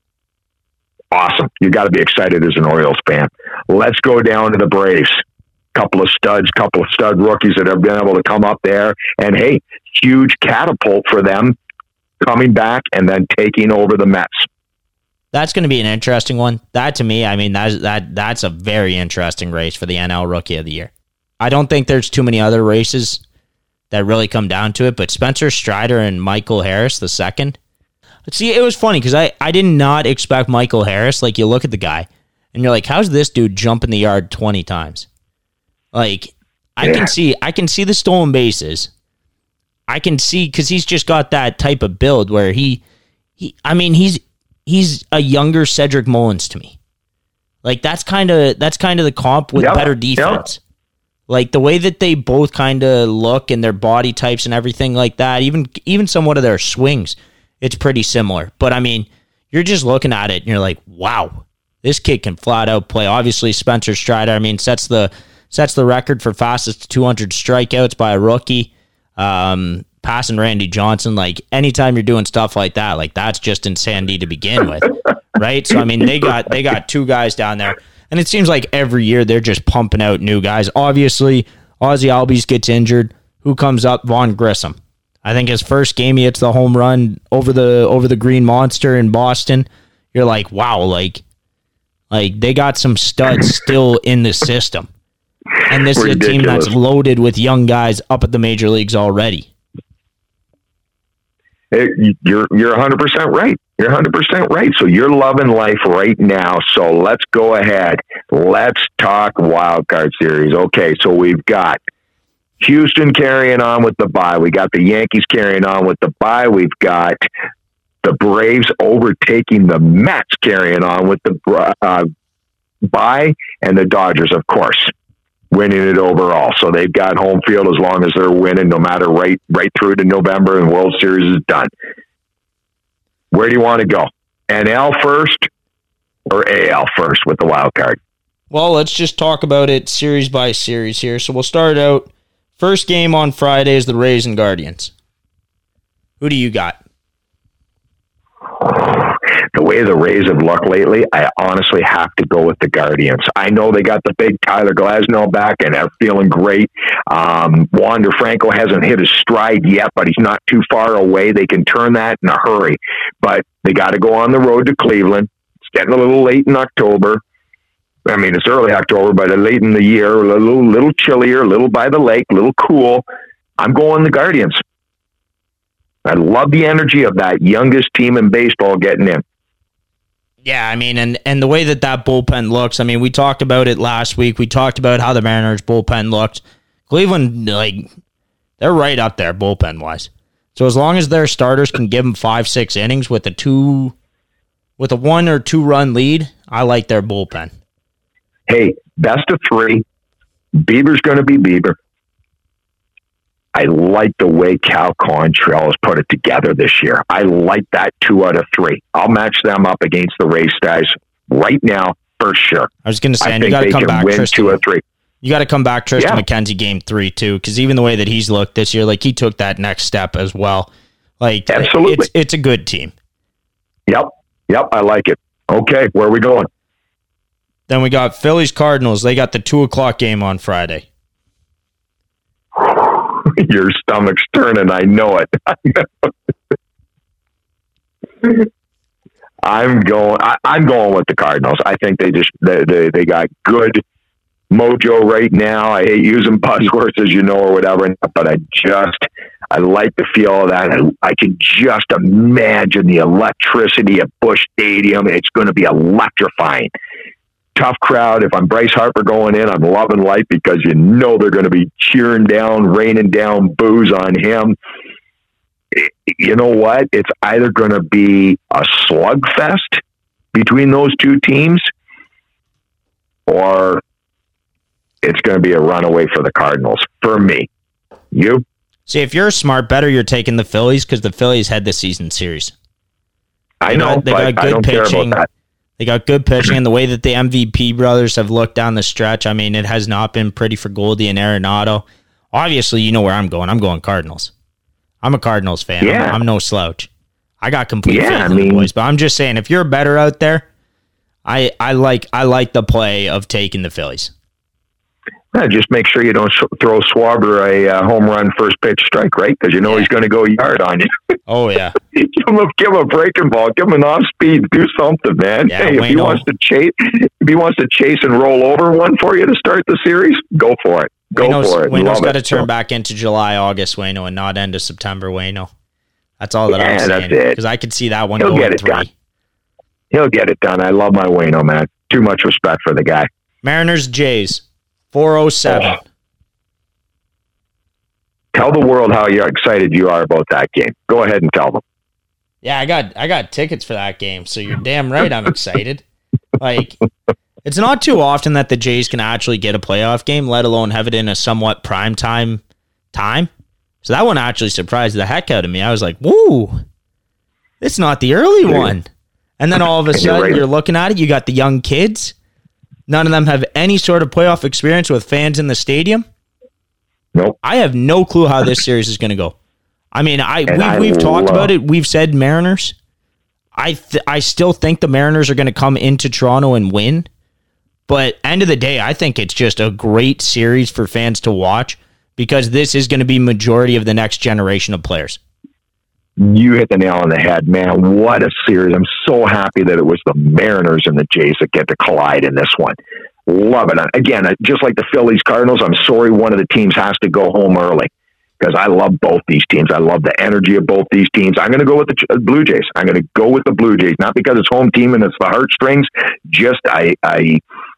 Awesome. You got to be excited as an Orioles fan. Let's go down to the Braves. Couple of studs, couple of stud rookies that have been able to come up there. And, hey, huge catapult for them coming back and then taking over the Mets. That's going to be an interesting one. That, to me, I mean, that's, that, that's a very interesting race for the N L Rookie of the Year. I don't think there's too many other races that really come down to it, but Spencer Strider and Michael Harris, the second. See, it was funny because I, I did not expect Michael Harris. Like, you look at the guy, and you're like, how's this dude jumping the yard twenty times? Like, I yeah. can see I can see the stolen bases. I can see, because he's just got that type of build where he, he I mean, he's he's a younger Cedric Mullins to me. Like, that's kind of that's kind of the comp with yep. better defense. Yep. Like, the way that they both kind of look and their body types and everything like that, even even somewhat of their swings, it's pretty similar. But, I mean, you're just looking at it and you're like, wow, this kid can flat out play. Obviously, Spencer Strider, I mean, sets the sets the record for fastest two hundred strikeouts by a rookie. Um, passing Randy Johnson, like, anytime you're doing stuff like that, like, that's just insanity to begin with, right? So, I mean, they got they got two guys down there. And it seems like every year they're just pumping out new guys. Obviously, Ozzie Albies gets injured. Who comes up? Vaughn Grissom. I think his first game, he hits the home run over the over the Green Monster in Boston. You're like, wow, like, like they got some studs still in the system. And this Ridiculous. Is a team that's loaded with young guys up at the major leagues already. Hey, you're you're one hundred percent right. You're one hundred percent right. So you're loving life right now. So let's go ahead. Let's talk Wild Card Series. Okay, so we've got Houston carrying on with the bye. We got the Yankees carrying on with the bye. We've got the Braves overtaking the Mets carrying on with the uh, bye, and the Dodgers, of course. winning it overall. So they've got home field as long as they're winning, no matter right right through to November and World Series is done. Where do you want to go? N L first or A L first with the wild card? Well, let's just talk about it series by series here. So we'll start out. First game on Friday is the Rays and Guardians. Who do you got? The way the Rays have looked lately, I honestly have to go with the Guardians. I know they got the big Tyler Glasnow back and they're feeling great. Um, Wander Franco hasn't hit his stride yet, but he's not too far away. They can turn that in a hurry. But they got to go on the road to Cleveland. It's getting a little late in October. I mean, it's early October, but late in the year, a little, little chillier, a little by the lake, a little cool. I'm going the Guardians. I love the energy of that youngest team in baseball getting in. Yeah, I mean, and, and the way that that bullpen looks, I mean, we talked about it last week. We talked about how the Mariners' bullpen looked. Cleveland, like, they're right up there bullpen-wise. So as long as their starters can give them five, six innings with a two, with a one or two-run lead, I like their bullpen. Hey, best of three. Bieber's going to be Bieber. I like the way Cal Quantrill has put it together this year. I like that two out of three. I'll match them up against the Rays guys right now for sure. I was going to say, I and you think got to they come can back, win Tristan. two or three. You got to come back, Tristan Yeah. McKenzie game three too, because even the way that he's looked this year, like he took that next step as well. Like Absolutely. it's it's a good team. Yep, yep, I like it. Okay, where are we going? Then we got Phillies Cardinals. They got the two o'clock game on Friday. Your stomach's turning. I know it. I'm going. I, I'm going with the Cardinals. I think they just they, they they got good mojo right now. I hate using buzzwords, as you know, or whatever, but I just I like the feel of that. I, I can just imagine the electricity at Busch Stadium. It's going to be electrifying. Tough crowd. If I'm Bryce Harper going in, I'm loving life because you know they're going to be cheering down, raining down boos on him. You know what? It's either going to be a slugfest between those two teams or it's going to be a runaway for the Cardinals. For me. You? See, if you're a smart bettor, you're taking the Phillies because the Phillies had the season series. I They know, got- they but got good I don't pitching. care about that. They got good pitching, and the way that the M V P brothers have looked down the stretch, I mean, it has not been pretty for Goldie and Arenado. Obviously, you know where I'm going. I'm going Cardinals. I'm a Cardinals fan. Yeah. I'm, I'm no slouch. I got complete Yeah, faith I in the mean- boys, but I'm just saying, if you're a bettor out there, I, I like I like the play of taking the Phillies. Yeah, just make sure you don't sh- throw Schwarber a uh, home run first pitch strike, right? Because you know he's going to go yard on you. Oh, yeah. give him a give him a breaking ball, give him an off speed, do something, man. Yeah, hey, if he Waino. wants to chase, if he wants to chase and roll over one for you to start the series, go for it. Go Waino's, for it. Waino's Love got to it. turn So, back into July, August, Waino, and not end of September, Waino. That's all that Yeah, I'm that's saying. it. Because I could see that one He'll going get it three. done. He'll get it done. I love my Waino, man. Too much respect for the guy. Mariners, Jays, four oh seven. Oh. Tell the world how you're excited you are about that game. Go ahead and tell them. Yeah, I got I got tickets for that game, so you're damn right I'm excited. Like, it's not too often that the Jays can actually get a playoff game, let alone have it in a somewhat prime time time. So that one actually surprised the heck out of me. I was like, woo, it's not the early one. And then all of a And you're sudden, right. you're looking at it, you got the young kids. None of them have any sort of playoff experience with fans in the stadium. Nope. I have no clue how this series is going to go. I mean, I And we've, I we've talked love- about it. We've said Mariners. I th- I still think the Mariners are going to come into Toronto and win. But end of the day, I think it's just a great series for fans to watch because this is going to be majority of the next generation of players. You hit the nail on the head, man. What a series. I'm so happy that it was the Mariners and the Jays that get to collide in this one. Love it. Again, just like the Phillies Cardinals, I'm sorry one of the teams has to go home early because I love both these teams. I love the energy of both these teams. I'm going to go with the Ch- Blue Jays. I'm going to go with the Blue Jays, not because it's home team and it's the heartstrings. Just I, I,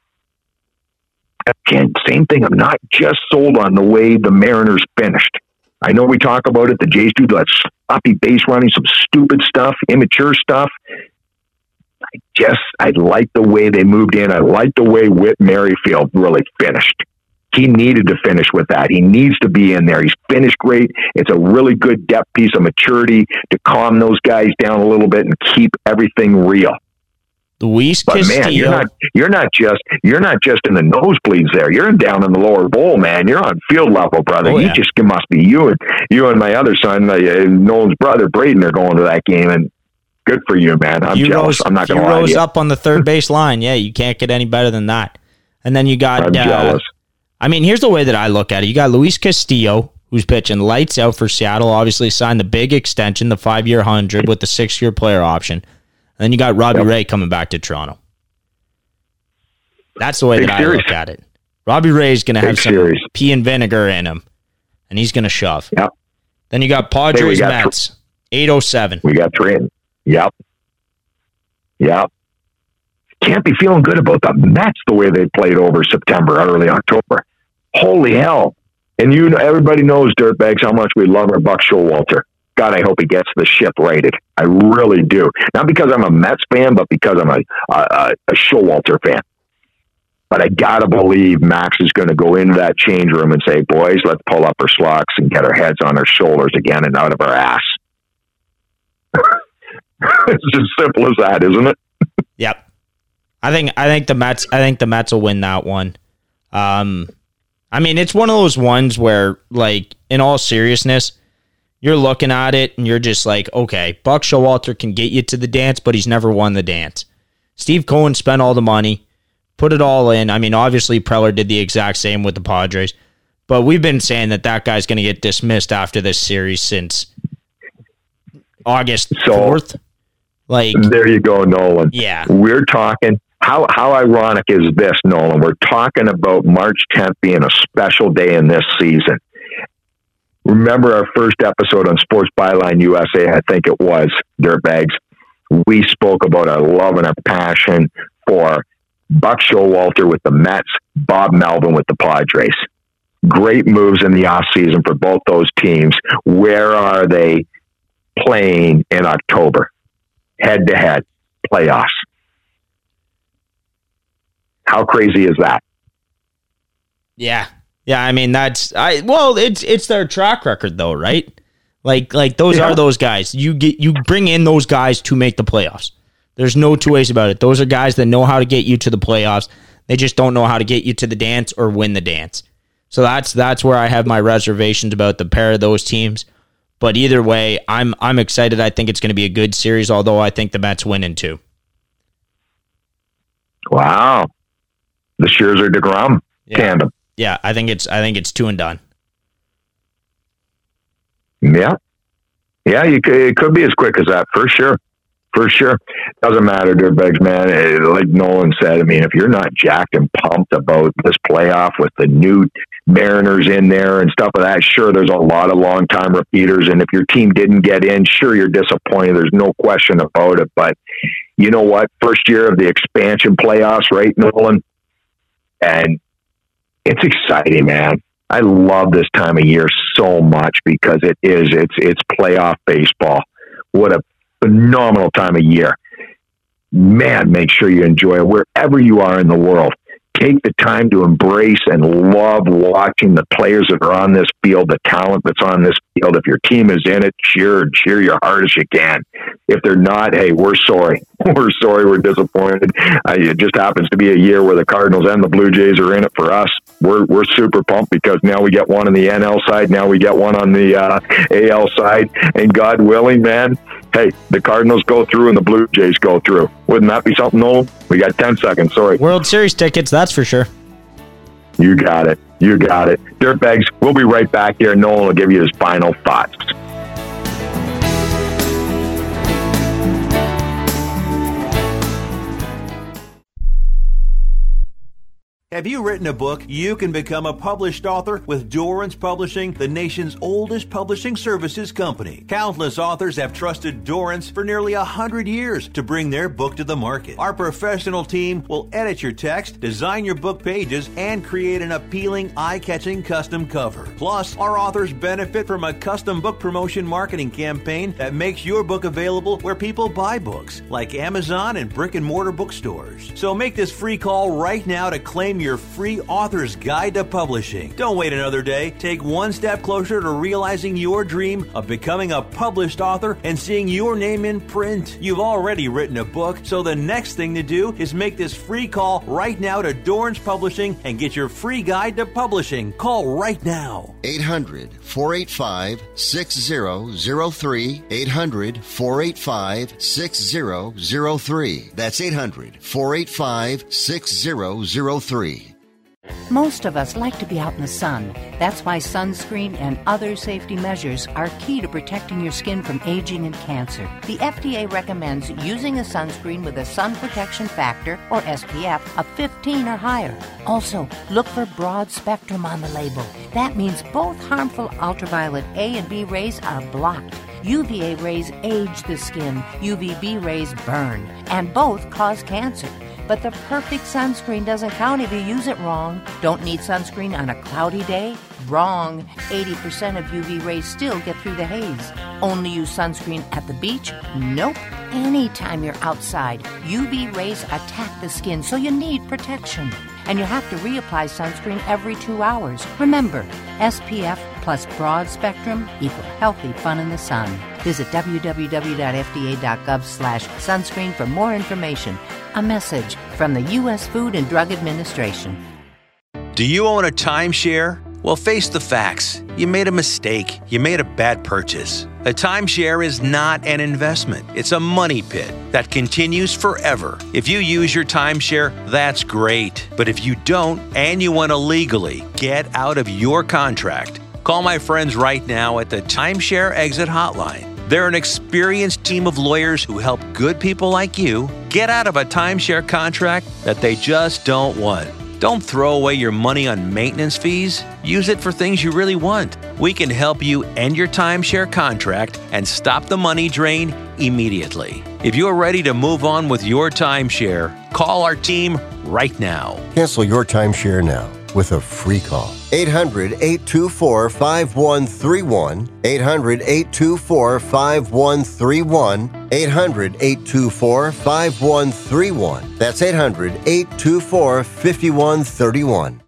again, same thing. I'm not just sold on the way the Mariners finished. I know we talk about it. The Jays do that sloppy base running, some stupid stuff, immature stuff. I just, I like the way they moved in. I like the way Whit Merrifield really finished. He needed to finish with that. He needs to be in there. He's finished great. It's a really good depth piece of maturity to calm those guys down a little bit and keep everything real. Luis but Castillo. man, you're not you're not just you're not just in the nosebleeds there. You're down in the lower bowl, man. You're on field level, brother. Oh, yeah. You just it must be you and you and my other son, uh, Nolan's brother, Braden, are going to that game, and good for you, man. I'm you jealous. Rose, I'm not going to lie rose to you. up on the third base line. Yeah, you can't get any better than that. And then you got. I'm uh, jealous. I mean, here's the way that I look at it. You got Luis Castillo, who's pitching lights out for Seattle. Obviously, signed the big extension, the five-year hundred with the six-year player option. And then you got Robbie yep. Ray coming back to Toronto. That's the way Big that series. I look at it. Robbie Ray's going to have some series. pea and vinegar in him, and he's going to shove. Yep. Then you got Padres got Mets, th- eight oh seven. We got three. Yep. Yep. Can't be feeling good about the Mets the way they played over September, early October. Holy hell. And you know, everybody knows, Dirtbags, how much we love our Buck Showalter. God, I hope he gets the ship righted. I really do. Not because I'm a Mets fan, but because I'm a, a, a Showalter fan. But I got to believe Max is going to go into that change room and say, boys, let's pull up our slocks and get our heads on our shoulders again and out of our ass. It's as simple as that, isn't it? Yep. I think I think the Mets I think the Mets will win that one. Um, I mean, it's one of those ones where, like, in all seriousness, you're looking at it and you're just like, okay, Buck Showalter can get you to the dance, but he's never won the dance. Steve Cohen spent all the money. Put it all in. I mean, obviously, Preller did the exact same with the Padres. But we've been saying that that guy's going to get dismissed after this series since August fourth. So, like, there you go, Nolan. Yeah. We're talking, how, how ironic is this, Nolan? We're talking about March tenth being a special day in this season. Remember our first episode on Sports Byline U S A, I think it was, Dirtbags. We spoke about our love and our passion for Buck Showalter with the Mets, Bob Melvin with the Padres. Great moves in the offseason for both those teams. Where are they playing in October? Head-to-head playoffs. How crazy is that? Yeah. Yeah, I mean, that's... I well, it's it's their track record, though, right? Like, like those yeah. are those guys. You get you bring in those guys to make the playoffs. There's no two ways about it. Those are guys that know how to get you to the playoffs. They just don't know how to get you to the dance or win the dance. So that's that's where I have my reservations about the pair of those teams. But either way, I'm I'm excited. I think it's going to be a good series, although I think the Mets win in two. Wow. The Scherzer DeGrom yeah. tandem. Yeah, I think it's I think it's two and done. Yeah. Yeah, you could, it could be as quick as that, for sure. For sure. Doesn't matter, Dirtbags, man. Like Nolan said, I mean, if you're not jacked and pumped about this playoff with the new Mariners in there and stuff like that, sure, there's a lot of long-time repeaters, and if your team didn't get in, sure, you're disappointed. There's no question about it, but you know what? First year of the expansion playoffs, right, Nolan? And it's exciting, man. I love this time of year so much because it is, it's, it's playoff baseball. What a phenomenal time of year. Man, make sure you enjoy it wherever you are in the world. Take the time to embrace and love watching the players that are on this field, the talent that's on this field. If your team is in it, cheer, cheer your hardest you can. If they're not, hey, we're sorry. We're sorry, we're disappointed. Uh, it just happens to be a year where the Cardinals and the Blue Jays are in it for us. We're we're super pumped because now we get one on the N L side, now we get one on the uh, A L side, and God willing, man, hey, the Cardinals go through and the Blue Jays go through. Wouldn't that be something, Nolan? We got ten seconds, sorry. World Series tickets, that's for sure. You got it. You got it. Dirtbags, we'll be right back here. Nolan will give you his final thoughts. Have you written a book? You can become a published author with Dorrance Publishing, the nation's oldest publishing services company. Countless authors have trusted Dorrance for nearly a hundred years to bring their book to the market. Our professional team will edit your text, design your book pages, and create an appealing, eye-catching custom cover. Plus, our authors benefit from a custom book promotion marketing campaign that makes your book available where people buy books, like Amazon and brick-and-mortar bookstores. So make this free call right now to claim claim your free author's guide to publishing. Don't wait another day. Take one step closer to realizing your dream of becoming a published author and seeing your name in print. You've already written a book, so the next thing to do is make this free call right now to Dorrance Publishing and get your free guide to publishing. Call right now. eight hundred, four eight five, six zero zero three. eight hundred, four eight five, six zero zero three. That's eight hundred, four eight five, six zero zero three. Most of us like to be out in the sun. That's why sunscreen and other safety measures are key to protecting your skin from aging and cancer. The F D A recommends using a sunscreen with a sun protection factor, or S P F, of fifteen or higher. Also, look for broad spectrum on the label. That means both harmful ultraviolet A and B rays are blocked. U V A rays age the skin, U V B rays burn, and both cause cancer. But the perfect sunscreen doesn't count if you use it wrong. Don't need sunscreen on a cloudy day? Wrong. eighty percent of U V rays still get through the haze. Only use sunscreen at the beach? Nope. Anytime you're outside, U V rays attack the skin, so you need protection. And you have to reapply sunscreen every two hours. Remember, S P F plus broad spectrum equal healthy fun in the sun. Visit w w w dot f d a dot gov slash sunscreen for more information. A message from the U S Food and Drug Administration. Do you own a timeshare? Well, face the facts. You made a mistake. You made a bad purchase. A timeshare is not an investment. It's a money pit that continues forever. If you use your timeshare, that's great. But if you don't, and you want to legally get out of your contract, call my friends right now at the Timeshare Exit Hotline. They're an experienced team of lawyers who help good people like you get out of a timeshare contract that they just don't want. Don't throw away your money on maintenance fees. Use it for things you really want. We can help you end your timeshare contract and stop the money drain immediately. If you're ready to move on with your timeshare, call our team right now. Cancel your timeshare now with a free call. eight hundred, eight two four, five one three one. eight hundred, eight two four, five one three one. eight hundred, eight two four, five one three one. That's eight hundred, eight two four, five one three one.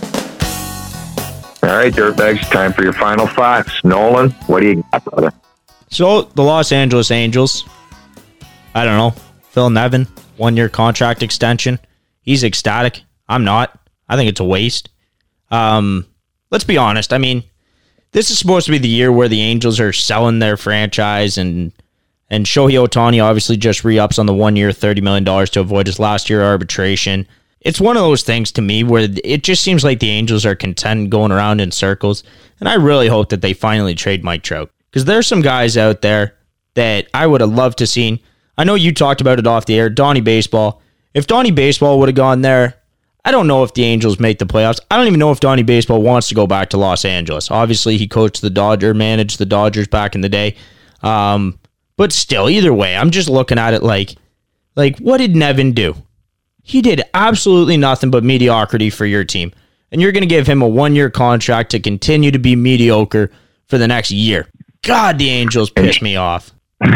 All right, Dirtbags, time for your final thoughts. Nolan, what do you got, brother? So, the Los Angeles Angels, I don't know, Phil Nevin, one-year contract extension. He's ecstatic. I'm not. I think it's a waste. Um, let's be honest. I mean, this is supposed to be the year where the Angels are selling their franchise, and and Shohei Ohtani obviously just re-ups on the one-year thirty million dollars to avoid his last year arbitration. It's one of those things to me where it just seems like the Angels are content going around in circles, and I really hope that they finally trade Mike Trout, because there's some guys out there that I would have loved to seen. I know you talked about it off the air, Donnie Baseball. If Donnie Baseball would have gone there, I don't know if the Angels make the playoffs. I don't even know if Donnie Baseball wants to go back to Los Angeles. Obviously, he coached the Dodgers, managed the Dodgers back in the day. Um, but still, either way, I'm just looking at it like, like, what did Nevin do? He did absolutely nothing but mediocrity for your team. And you're going to give him a one-year contract to continue to be mediocre for the next year. God, the Angels piss me off.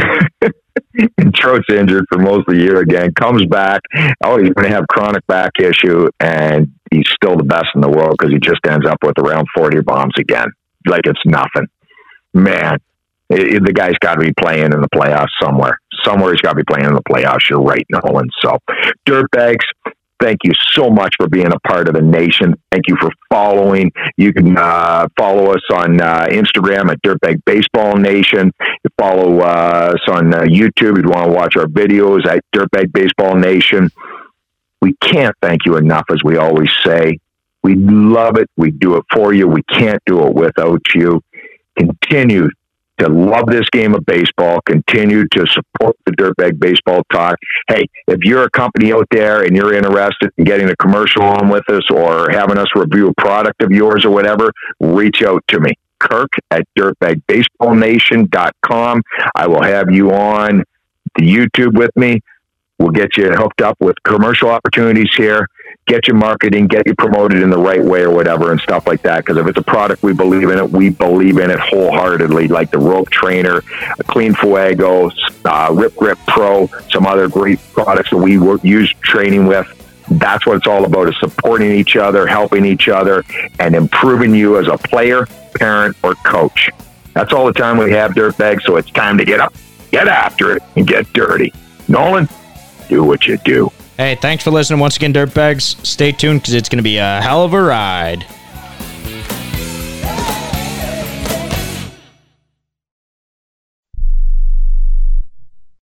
And Trout's injured for most of the year again, comes back. Oh, he's going to have chronic back issue, and he's still the best in the world because he just ends up with around forty bombs again. Like it's nothing. Man, it, it, the guy's got to be playing in the playoffs somewhere. Somewhere he's got to be playing in the playoffs. You're right, Nolan. So, Dirtbags, thank you so much for being a part of the nation. Thank you for following. You can uh, follow us on uh, Instagram at Dirtbag Baseball Nation. You follow uh, us on uh, YouTube if you want to watch our videos at Dirtbag Baseball Nation. We can't thank you enough, as we always say. We love it. We do it for you. We can't do it without you. Continue to love this game of baseball, continue to support the Dirtbag Baseball Talk. Hey, if you're a company out there and you're interested in getting a commercial on with us or having us review a product of yours or whatever, reach out to me, Kirk at dirtbag baseball nation dot com. I will have you on the YouTube with me. We'll get you hooked up with commercial opportunities here, get you marketing, get you promoted in the right way or whatever and stuff like that. Because if it's a product, we believe in it. We believe in it wholeheartedly, like the Rope Trainer, Clean Fuego, uh, Rip Grip Pro, some other great products that we work, use training with. That's what it's all about, is supporting each other, helping each other, and improving you as a player, parent, or coach. That's all the time we have, Dirtbag, so it's time to get up, get after it, and get dirty. Nolan, do what you do. Hey, thanks for listening once again, Dirtbags. Stay tuned because it's going to be a hell of a ride.